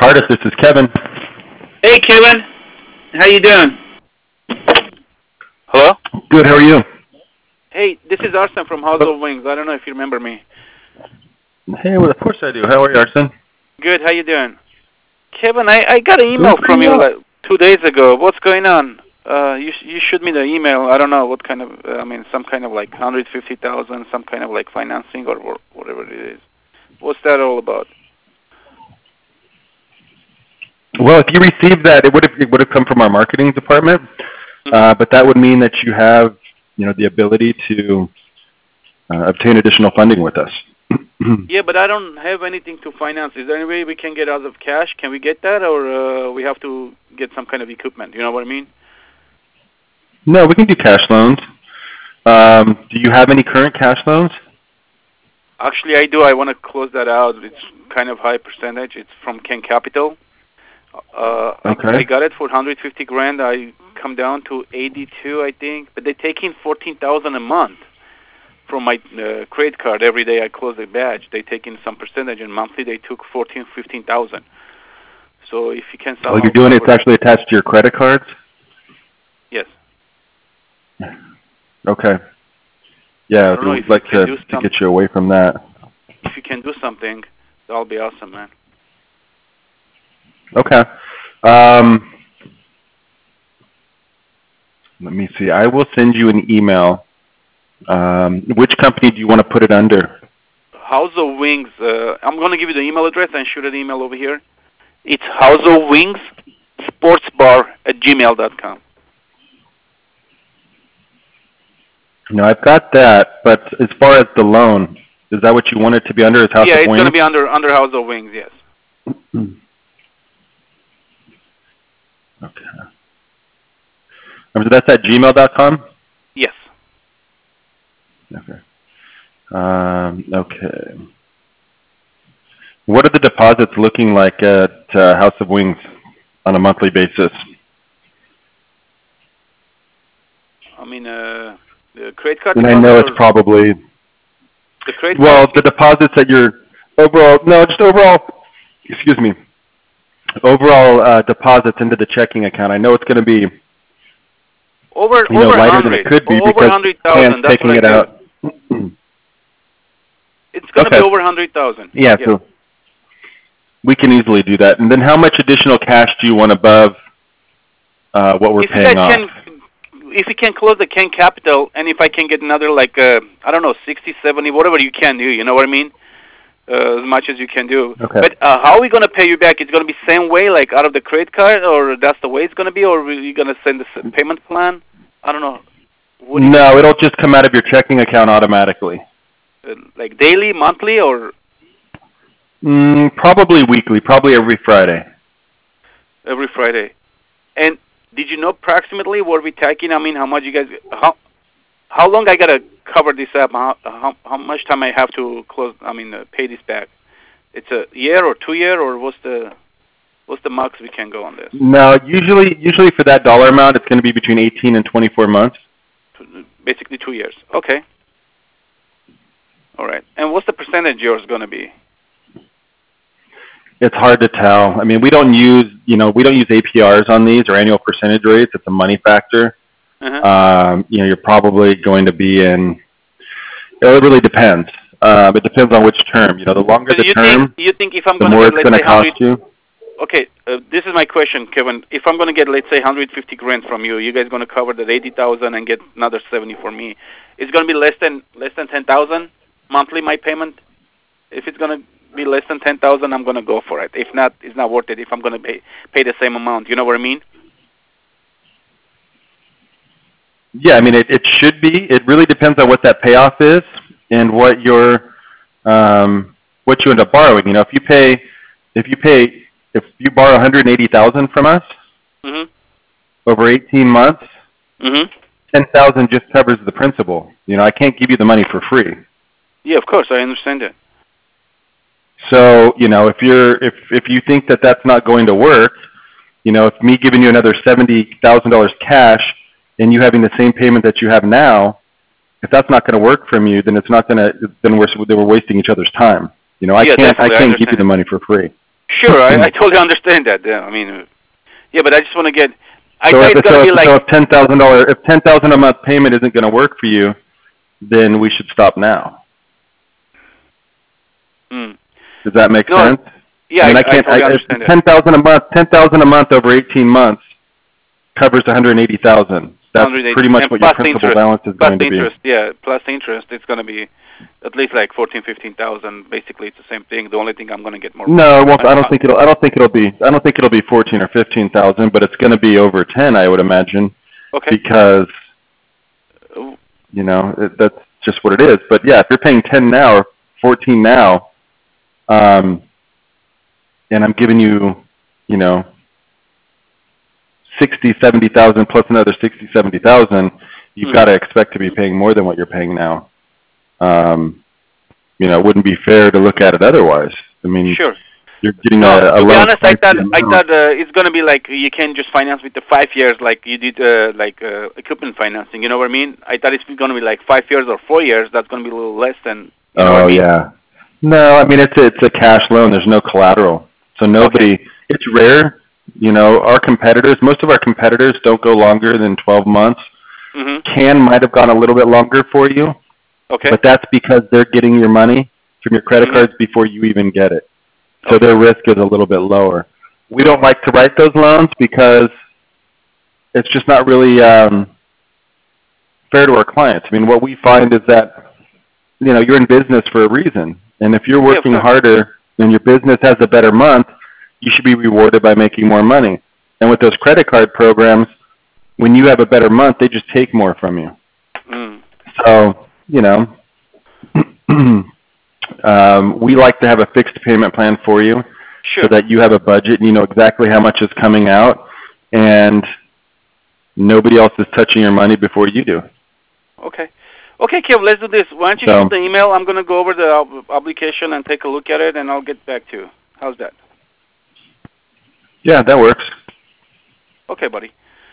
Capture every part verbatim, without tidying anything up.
Artist, this is Kevin. Hey, Kevin. How you doing? Hello? Good, how are you? Hey, this is Arsen from House of Wings. I don't know if you remember me. Hey, well, of course I do. How are you, Arsen? Good, how you doing? Kevin, I, I got an email Good, from you well. like two days ago. What's going on? Uh, you you shoot me the email. I don't know what kind of, uh, I mean, some kind of like one hundred fifty thousand, some kind of like financing or whatever it is. What's that all about? Well, if you received that, it would have it would have come from our marketing department, Mm-hmm. uh, but that would mean that you have, you know, the ability to uh, obtain additional funding with us. Yeah, but I don't have anything to finance. Is there any way we can get out of cash? Can we get that, or uh, we have to get some kind of equipment? You know what I mean? No, we can do cash loans. Um, do you have any current cash loans? Actually, I do. I want to close that out. It's kind of high percentage. It's from Ken Capital. Uh, Okay. I, I got it for one hundred fifty grand. I come down to eighty-two, I think. But they take in fourteen thousand a month from my uh, credit card. Every day I close a badge, they take in some percentage, and monthly they took fourteen, fifteen thousand. So if you can somehow. Oh, you're doing it. It's actually attached to your credit cards. Yes. Okay. Yeah, I we'd like to, to get you away from that. If you can do something, that'll be awesome, man. Okay. Um, let me see. I will send you an email. Um, which company do you want to put it under? House of Wings. Uh, I'm going to give you the email address and shoot an email over here. It's House of Wings Sports Bar at gmail dot com. No, I've got that, but as far as the loan, is that what you want it to be under? Is House yeah, of it's Wings? going to be under under House of Wings, yes. Okay. So that's at gmail dot com? Yes. Okay. Um, okay. What are the deposits looking like at uh, House of Wings on a monthly basis? I mean, uh, the credit card. And I know it's probably the credit well, card? the deposits that you're overall. No, just overall. Excuse me. Overall uh, deposits into the checking account. I know it's going to be over you know over lighter than it could be over because hundred thousand. That's taking what it I out. It's going to Okay. be over hundred thousand. Yeah, yes. so we can easily do that. And then, how much additional cash do you want above uh, what we're if paying you guys off? Can, if you can close the Ken Capital, and if I can get another like uh, I don't know, sixty, seventy, whatever you can do. You know what I mean? Uh, as much as you can do. Okay. But uh, how are we going to pay you back? It's going to be same way, like out of the credit card, or that's the way it's going to be, or are you going to send the payment plan? I don't know. What do no, it'll just come out of your checking account automatically. Uh, like daily, monthly, or? Mm, probably weekly, probably every Friday. Every Friday. And did you know approximately what we're taking? I mean, how much you guys, how how long I got to cover this up? How, how how much time I have to close, I mean, uh, pay this back? It's a year or two year, or what's the what's the max we can go on this? No, usually usually for that dollar amount, it's going to be between eighteen and twenty-four months. Basically two years. Okay. All right. And what's the percentage yours going to be? It's hard to tell. I mean, we don't use, you know, we don't use A P Rs on these or annual percentage rates. It's a money factor. Uh-huh. Um, you know, you're probably going to be in. It really depends. Um, it depends on which term. You know, the longer the you term, think, you think if I'm the gonna more get, it's going to cost you. Okay, uh, this is my question, Kevin. If I'm going to get, let's say, one hundred fifty grand from you, you guys going to cover that eighty thousand and get another seventy for me. It's going to be less than less than ten thousand monthly my payment. If it's going to be less than ten thousand, I'm going to go for it. If not, it's not worth it. If I'm going to pay pay the same amount, you know what I mean? Yeah, I mean, it, it should be. It really depends on what that payoff is and what your um, what you end up borrowing. You know, if you pay if you pay if you borrow one hundred eighty thousand from us mm-hmm. over eighteen months, mm-hmm. ten thousand just covers the principal. You know, I can't give you the money for free. Yeah, of course, I understand that. So, you know, if you're if if you think that that's not going to work, you know, if me giving you another seventy thousand dollars cash and you having the same payment that you have now, if that's not going to work from you, then it's not going to. Then we're then we're wasting each other's time. You know, I yeah, can't I I can't give you the money for free. Sure, I, I totally understand that. Yeah, I mean, uh, yeah, but I just want to get. I So thought if, it's gonna so be if, like. so if ten thousand dollars if ten thousand a month payment isn't going to work for you, then we should stop now. Mm. Does that make No, sense? yeah, I mean, I, I I can't. I, totally if understand that. ten thousand a month, ten thousand a month over eighteen months covers one hundred eighty thousand. That's one hundred eighty, pretty much and what your plus the principal interest, balance is plus going the to be. interest, yeah, plus the interest, it's gonna be at least like fourteen, fifteen thousand. Basically, it's the same thing. The only thing I'm gonna get more. No, it won't. My, I don't my, think it'll. I don't think it'll be. I don't think it'll be fourteen or fifteen thousand, but it's going to be over ten, I would imagine, okay. because you know it, that's just what it is. But yeah, if you're paying ten now or fourteen now, um, and I'm giving you, you know, sixty, seventy thousand plus another sixty, seventy thousand, you've Mm-hmm. got to expect to be paying more than what you're paying now. Um, you know, it wouldn't be fair to look at it otherwise. I mean, Sure. you're getting No, a, a to be loan honest, I twice thought the I amount. thought uh, it's gonna be like you can just finance with the five years, like you did, uh, like uh, equipment financing. You know what I mean? I thought it's gonna be like five years or four years. That's gonna be a little less than. You know Oh what I mean? yeah. No, I mean it's a, it's a cash loan. There's no collateral, so nobody. Okay. It's rare. You know, our competitors. Most of our competitors don't go longer than twelve months. Mhm. Can might have gone a little bit longer for you, Okay. but that's because they're getting your money from your credit Mhm. cards before you even get it. So Okay. their risk is a little bit lower. We don't like to write those loans because it's just not really um, fair to our clients. I mean, what we find is that you know you're in business for a reason, and if you're Yeah, of working course. harder and your business has a better month, you should be rewarded by making more money. And with those credit card programs, when you have a better month, they just take more from you. Mm. So you know, um, we like to have a fixed payment plan for you, Sure. so that you have a budget and you know exactly how much is coming out, and nobody else is touching your money before you do. Okay. Okay, Kev, let's do this. Why don't you So, shoot the email? I'm going to go over the ob- application and take a look at it, and I'll get back to you. How's that? yeah, that works. Okay, buddy.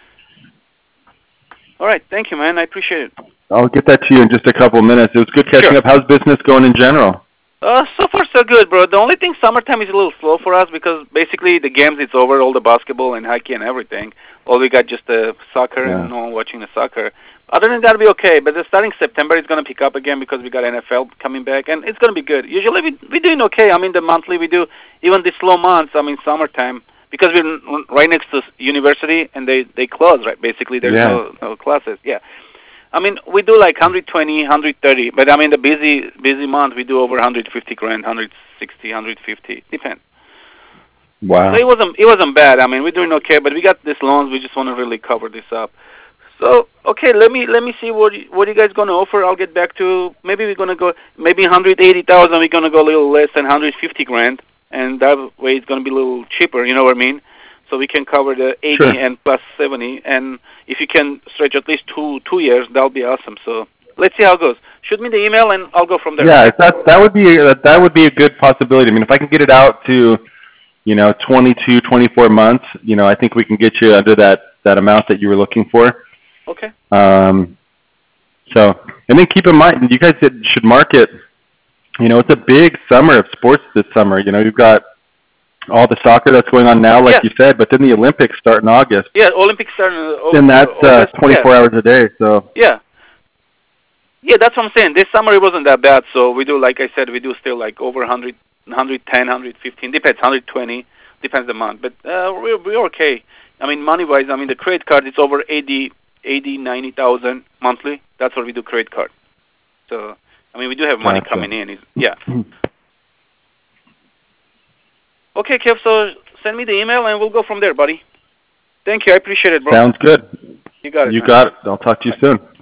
All right. Thank you, man. I appreciate it. I'll get that to you in just a couple of minutes. It was good catching Sure. up. How's business going in general? Uh, so far so good, bro. The only thing, summertime is a little slow for us because basically the games it's over, all the basketball and hockey and everything. All we got just the soccer Yeah. and no one watching the soccer. Other than that, it'll be okay. But then starting September, it's gonna pick up again because we got N F L coming back, and it's gonna be good. Usually we we're doing okay. I mean, the monthly we do, even the slow months. I mean, summertime because we're n- right next to university and they they close right. Basically, there's Yeah. no no classes. Yeah. I mean, we do like one twenty, one thirty, but I mean, the busy busy month, we do over one fifty grand, one sixty, one fifty, depends. Wow. So it wasn't it wasn't bad. I mean, we're doing okay, but we got these loans. We just want to really cover this up. So okay, let me let me see what you, what you guys gonna offer. I'll get back to maybe we're gonna go maybe one hundred eighty thousand. We're gonna go a little less than one hundred fifty grand, and that way it's gonna be a little cheaper. You know what I mean? So we can cover the eighty Sure. and plus seventy, and if you can stretch at least two two years, that'll be awesome. So let's see how it goes. Shoot me the email, and I'll go from there. Yeah, if that that would be a, that would be a good possibility. I mean, if I can get it out to, you know, twenty-two, twenty-four months, you know, I think we can get you under that that amount that you were looking for. Okay. Um, so, and then keep in mind, you guys should market. You know, it's a big summer of sports this summer. You know, you've got all the soccer that's going on now, like Yeah. you said, but then the Olympics start in August, Yeah, Olympics start in uh, and that's uh, August. twenty-four Yeah. hours a day. So, Yeah. Yeah, that's what I'm saying. This summer it wasn't that bad, so we do, like I said, we do still like over one hundred, one ten, one fifteen, depends, one twenty, depends the month. But uh, we're, we're okay. I mean, money-wise, I mean, the credit card, it's over eighty, eighty, ninety thousand monthly. That's what we do credit card. So, I mean, we do have money Gotcha. coming in. It's, yeah. Okay, Kev, so send me the email and we'll go from there, buddy. Thank you. I appreciate it, bro. sounds good. You got it, You man. got it. I'll talk to you soon.